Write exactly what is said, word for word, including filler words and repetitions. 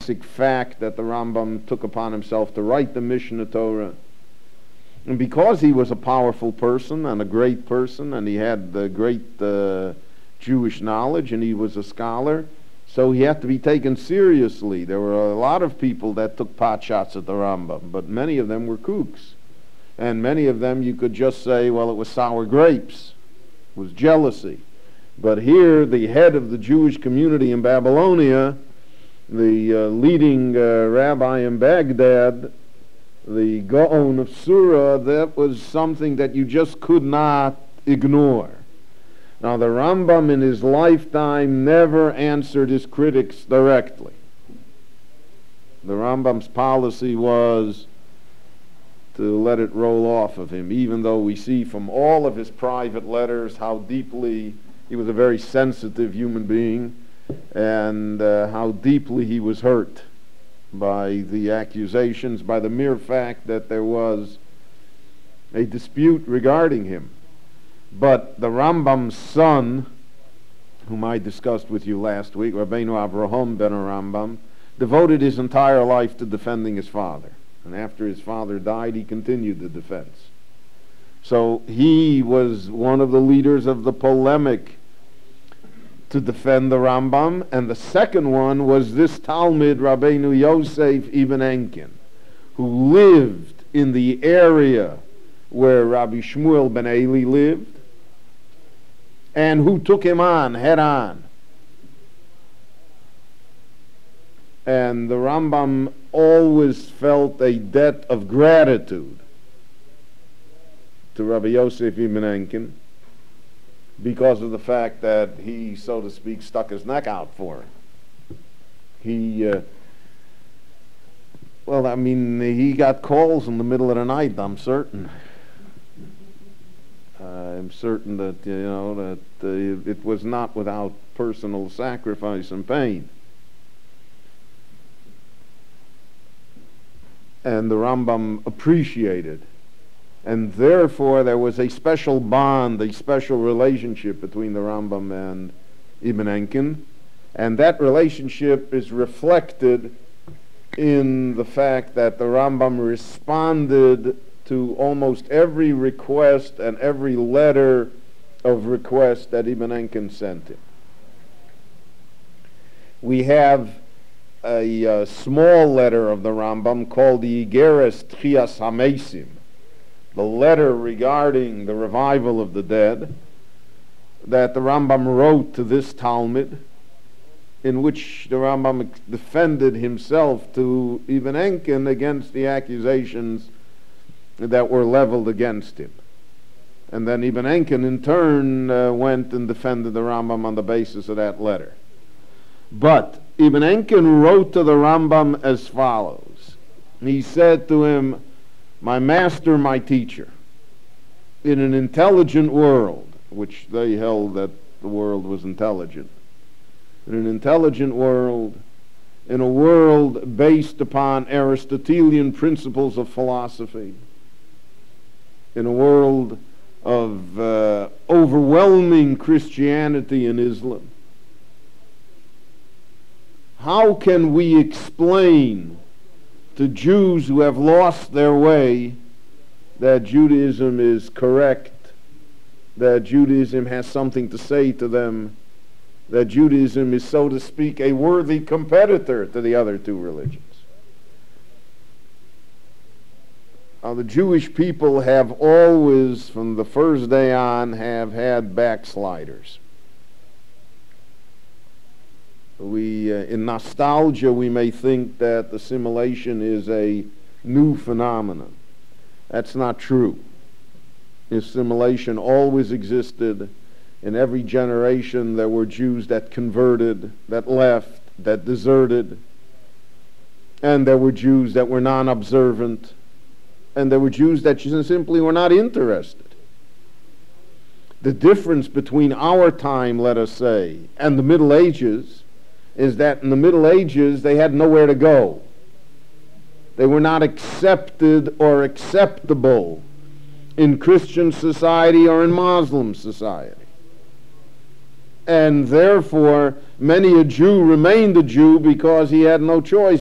basic fact that the Rambam took upon himself to write the Mishnah Torah. And because he was a powerful person and a great person, and he had the great uh, Jewish knowledge, and he was a scholar, so he had to be taken seriously. There were a lot of people that took pot shots at the Rambam, but many of them were kooks. And many of them you could just say, well, it was sour grapes. It was jealousy. But here, the head of the Jewish community in Babylonia, the uh, leading uh, rabbi in Baghdad, the Gaon of Surah, that was something that you just could not ignore. Now, the Rambam in his lifetime never answered his critics directly. The Rambam's policy was to let it roll off of him, even though we see from all of his private letters how deeply he was a very sensitive human being, and uh, how deeply he was hurt by the accusations, by the mere fact that there was a dispute regarding him. But the Rambam's son, whom I discussed with you last week, Rabbeinu Avraham ben Rambam, devoted his entire life to defending his father. And after his father died, he continued the defense. So he was one of the leaders of the polemic to defend the Rambam, and the second one was this Talmid, Rabbeinu Yosef Ibn Enkin, who lived in the area where Rabbi Shmuel ben Eli lived, and who took him on, head on. And the Rambam always felt a debt of gratitude to Rabbi Yosef Ibn Enkin, because of the fact that he, so to speak, stuck his neck out for him. He, uh, well, I mean, he got calls in the middle of the night, I'm certain. Uh, I'm certain that, you know, that uh, it was not without personal sacrifice and pain. And the Rambam appreciated. And therefore there was a special bond, a special relationship between the Rambam and Ibn Enkin. And that relationship is reflected in the fact that the Rambam responded to almost every request and every letter of request that Ibn Enkin sent him. We have a, a small letter of the Rambam called the Igeres Tchias HaMesim, the letter regarding the revival of the dead, that the Rambam wrote to this Talmud, in which the Rambam defended himself to Ibn Enkin against the accusations that were leveled against him. And then Ibn Enkin in turn uh, went and defended the Rambam on the basis of that letter. But Ibn Enkin wrote to the Rambam as follows. He said to him, "My master, my teacher, in an intelligent world," which they held that the world was intelligent, in an intelligent world, in a world based upon Aristotelian principles of philosophy, in a world of uh, overwhelming Christianity and Islam, how can we explain to Jews who have lost their way that Judaism is correct, that Judaism has something to say to them, that Judaism is, so to speak, a worthy competitor to the other two religions? Now, the Jewish people have always, from the first day on, have had backsliders. We, uh, in nostalgia, we may think that assimilation is a new phenomenon. That's not true. Assimilation always existed. In every generation there were Jews that converted, that left, that deserted. And there were Jews that were non-observant. And there were Jews that simply were not interested. The difference between our time, let us say, and the Middle Ages is that in the Middle Ages they had nowhere to go. They were not accepted or acceptable in Christian society or in Muslim society. And therefore, many a Jew remained a Jew because he had no choice.